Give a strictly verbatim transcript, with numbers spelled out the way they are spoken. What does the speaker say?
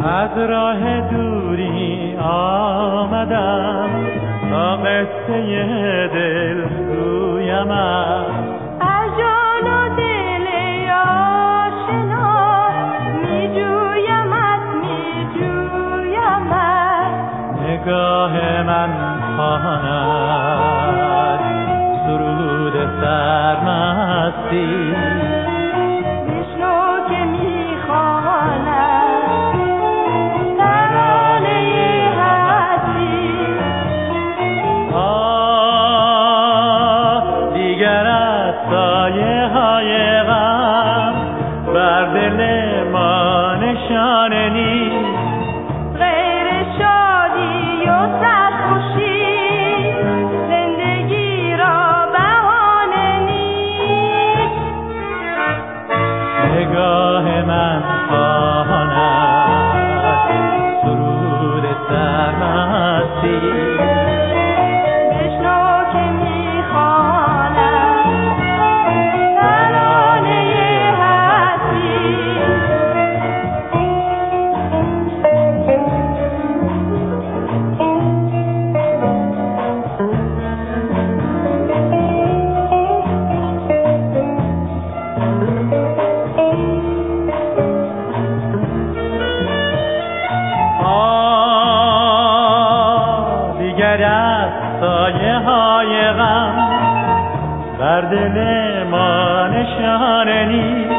از راه دوری آمدم تا قصه دل گویمم، از جان و دل آشنا می جویمت می جویمت. نگاه من خواند سرود سرمستی، بشنو که می خواند ترانه هستی. آه دیگر از سایه های غم بر دل ما نشانه نیست، غیر شادی و سرخوشی زندگی را بهانه نیست. نگاه من خواند سرود سرمستی، بشنو که می‌خواند ترانه هستی. آه دیگر از سایه های غم بر دل ما نشانه نیست،